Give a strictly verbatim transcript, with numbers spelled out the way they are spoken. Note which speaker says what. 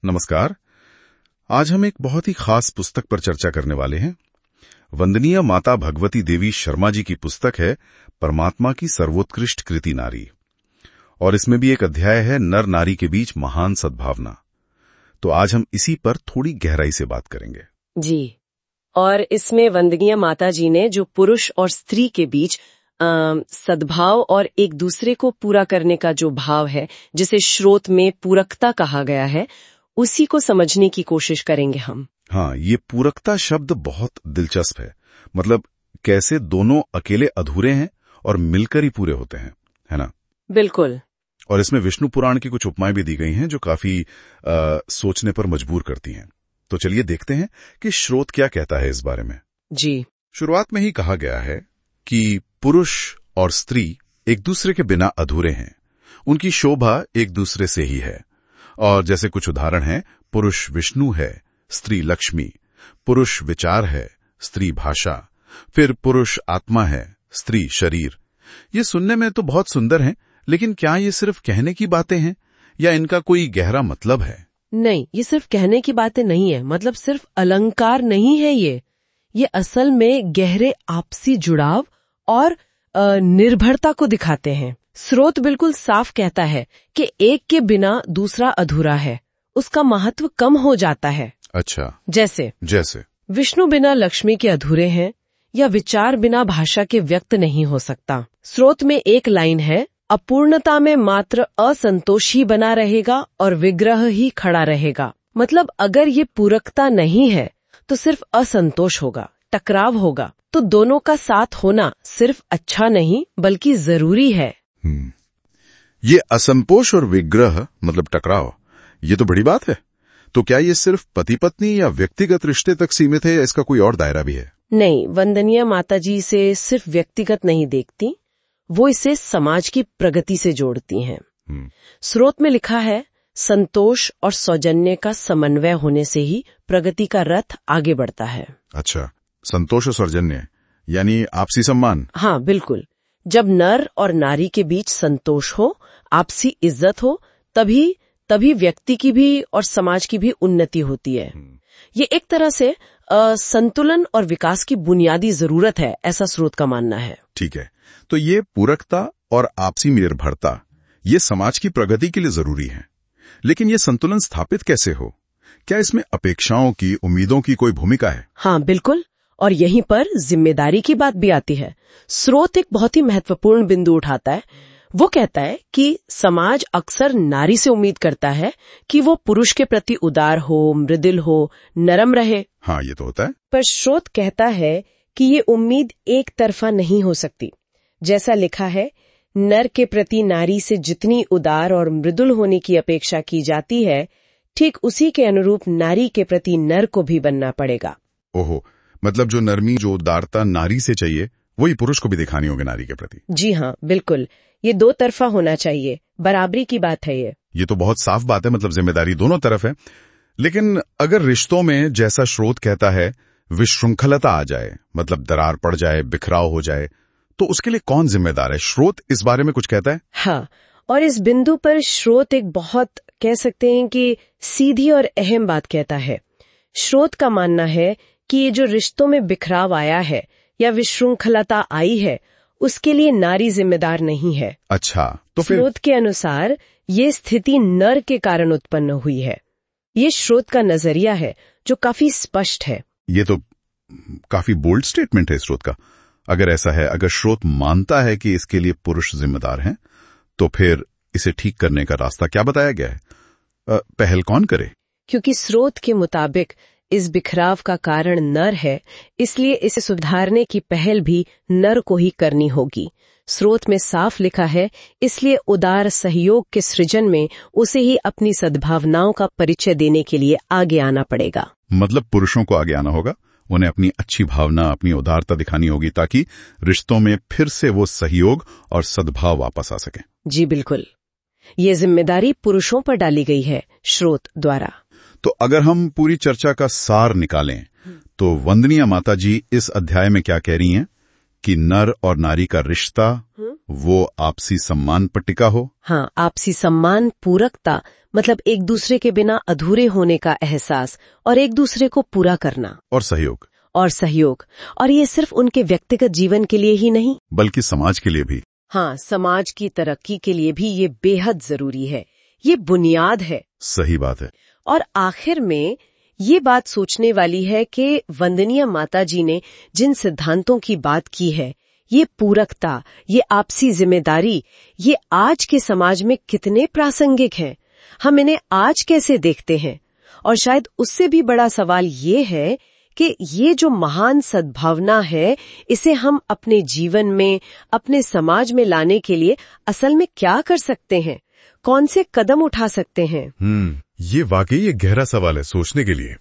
Speaker 1: नमस्कार। आज हम एक बहुत ही खास पुस्तक पर चर्चा करने वाले हैं। वंदनीय माता भगवती देवी शर्मा जी की पुस्तक है परमात्मा की सर्वोत्कृष्ट कृति नारी, और इसमें भी एक अध्याय है नर नारी के बीच महान सद्भावना। तो आज हम इसी पर थोड़ी गहराई से बात करेंगे।
Speaker 2: जी, और इसमें वंदनीय माता जी ने जो पुरुष और स्त्री के बीच आ, सद्भाव और एक दूसरे को पूरा करने का जो भाव है, जिसे श्रोत में पूरकता कहा गया है, उसी को समझने की कोशिश करेंगे हम।
Speaker 1: हाँ, ये पूरकता शब्द बहुत दिलचस्प है। मतलब कैसे दोनों अकेले अधूरे हैं और मिलकर ही पूरे होते हैं, है ना?
Speaker 2: बिल्कुल।
Speaker 1: और इसमें विष्णु पुराण की कुछ उपमाएं भी दी गई हैं जो काफी आ, सोचने पर मजबूर करती हैं। तो चलिए देखते हैं कि श्रोत क्या कहता है इस बारे में।
Speaker 2: जी,
Speaker 1: शुरुआत में ही कहा गया है कि पुरुष और स्त्री एक दूसरे के बिना अधूरे हैं। उनकी शोभा एक दूसरे से ही है। और जैसे कुछ उदाहरण हैं, पुरुष विष्णु है, स्त्री लक्ष्मी। पुरुष विचार है, स्त्री भाषा। फिर पुरुष आत्मा है, स्त्री शरीर। ये सुनने में तो बहुत सुंदर है, लेकिन क्या ये सिर्फ कहने की बातें हैं या इनका कोई गहरा मतलब है?
Speaker 2: नहीं, ये सिर्फ कहने की बातें नहीं है। मतलब सिर्फ अलंकार नहीं है ये ये असल में गहरे आपसी जुड़ाव और निर्भरता को दिखाते हैं। स्रोत बिल्कुल साफ कहता है कि एक के बिना दूसरा अधूरा है, उसका महत्व कम हो जाता है।
Speaker 1: अच्छा,
Speaker 2: जैसे
Speaker 1: जैसे
Speaker 2: विष्णु बिना लक्ष्मी के अधूरे हैं, या विचार बिना भाषा के व्यक्त नहीं हो सकता। स्रोत में एक लाइन है, अपूर्णता में मात्र असंतोष ही बना रहेगा और विग्रह ही खड़ा रहेगा। मतलब अगर ये पूरकता नहीं है तो सिर्फ असंतोष होगा, टकराव होगा। तो दोनों का साथ होना सिर्फ अच्छा नहीं बल्कि जरूरी है।
Speaker 1: हम्म, ये असंतोष और विग्रह मतलब टकराव, ये तो बड़ी बात है। तो क्या ये सिर्फ पति पत्नी या व्यक्तिगत रिश्ते तक सीमित है या इसका कोई और दायरा भी है?
Speaker 2: नहीं, वंदनीय माता जी इसे सिर्फ व्यक्तिगत नहीं देखती, वो इसे समाज की प्रगति से जोड़ती हैं। स्रोत में लिखा है, संतोष और सौजन्य का समन्वय होने से ही प्रगति का रथ आगे बढ़ता है।
Speaker 1: अच्छा, संतोष और सौजन्य यानी आपसी सम्मान।
Speaker 2: हाँ, बिल्कुल। जब नर और नारी के बीच संतोष हो, आपसी इज्जत हो, तभी तभी व्यक्ति की भी और समाज की भी उन्नति होती है। ये एक तरह से आ, संतुलन और विकास की बुनियादी जरूरत है, ऐसा स्रोत का मानना है।
Speaker 1: ठीक है, तो ये पूरकता और आपसी निर्भरता ये समाज की प्रगति के लिए जरूरी है, लेकिन ये संतुलन स्थापित कैसे हो? क्या इसमें अपेक्षाओं की, उम्मीदों की कोई भूमिका है?
Speaker 2: हाँ, बिल्कुल। और यहीं पर जिम्मेदारी की बात भी आती है। स्रोत एक बहुत ही महत्वपूर्ण बिंदु उठाता है। वो कहता है कि समाज अक्सर नारी से उम्मीद करता है कि वो पुरुष के प्रति उदार हो, मृदुल हो, नरम रहे।
Speaker 1: हाँ, ये तो होता है।
Speaker 2: पर स्रोत कहता है कि ये उम्मीद एक तरफा नहीं हो सकती। जैसा लिखा है, नर के प्रति नारी से जितनी उदार और मृदुल होने की अपेक्षा की जाती है, ठीक उसी के अनुरूप नारी के प्रति नर को भी बनना पड़ेगा।
Speaker 1: ओहो, मतलब जो नरमी, जो उदारता नारी से चाहिए, वही पुरुष को भी दिखानी होगी नारी के प्रति।
Speaker 2: जी हाँ, बिल्कुल। ये दो तरफा होना चाहिए, बराबरी की बात है ये।
Speaker 1: ये तो बहुत साफ बात है, मतलब जिम्मेदारी दोनों तरफ है। लेकिन अगर रिश्तों में, जैसा स्रोत कहता है, विशृंखलता आ जाए, मतलब दरार पड़ जाए, बिखराव हो जाए, तो उसके लिए कौन जिम्मेदार है? स्रोत इस बारे में कुछ कहता है?
Speaker 2: हाँ, और इस बिंदु पर स्रोत एक बहुत, कह सकते हैं कि सीधी और अहम बात कहता है। स्रोत का मानना है कि ये जो रिश्तों में बिखराव आया है या विशृंखलता आई है, उसके लिए नारी जिम्मेदार नहीं है।
Speaker 1: अच्छा, तो फिर
Speaker 2: स्रोत के अनुसार ये स्थिति नर के कारण उत्पन्न हुई है। ये स्रोत का नजरिया है जो काफी स्पष्ट है।
Speaker 1: ये तो काफी बोल्ड स्टेटमेंट है स्रोत का। अगर ऐसा है, अगर स्रोत मानता है कि इसके लिए पुरुष जिम्मेदार हैं, तो फिर इसे ठीक करने का रास्ता क्या बताया गया है? आ, पहल कौन करे?
Speaker 2: क्योंकि स्रोत के मुताबिक इस बिखराव का कारण नर है, इसलिए इसे सुधारने की पहल भी नर को ही करनी होगी। स्रोत में साफ लिखा है, इसलिए उदार सहयोग के सृजन में उसे ही अपनी सद्भावनाओं का परिचय देने के लिए आगे आना पड़ेगा।
Speaker 1: मतलब पुरुषों को आगे आना होगा, उन्हें अपनी अच्छी भावना, अपनी उदारता दिखानी होगी, ताकि रिश्तों में फिर से वो सहयोग और सद्भाव वापस आ सके।
Speaker 2: जी बिल्कुल, ये जिम्मेदारी पुरुषों पर डाली गई है स्रोत द्वारा।
Speaker 1: तो अगर हम पूरी चर्चा का सार निकालें, तो वंदनीय माता जी इस अध्याय में क्या कह रही हैं? कि नर और नारी का रिश्ता वो आपसी सम्मान पर टिका हो।
Speaker 2: हाँ, आपसी सम्मान, पूरकता, मतलब एक दूसरे के बिना अधूरे होने का एहसास और एक दूसरे को पूरा करना।
Speaker 1: और सहयोग।
Speaker 2: और सहयोग। और ये सिर्फ उनके व्यक्तिगत जीवन के लिए ही नहीं,
Speaker 1: बल्कि समाज के लिए भी।
Speaker 2: हाँ, समाज की तरक्की के लिए भी ये बेहद जरूरी है। ये बुनियाद है।
Speaker 1: सही बात है।
Speaker 2: और आखिर में ये बात सोचने वाली है कि वंदनीय माता जी ने जिन सिद्धांतों की बात की है, ये पूरकता, ये आपसी जिम्मेदारी, ये आज के समाज में कितने प्रासंगिक हैं। हम इन्हें आज कैसे देखते हैं? और शायद उससे भी बड़ा सवाल ये है कि ये जो महान सद्भावना है, इसे हम अपने जीवन में, अपने समाज में लाने के लिए असल में क्या कर सकते हैं? कौन से कदम उठा सकते हैं?
Speaker 1: हम्म ये वाकई एक गहरा सवाल है सोचने के लिए।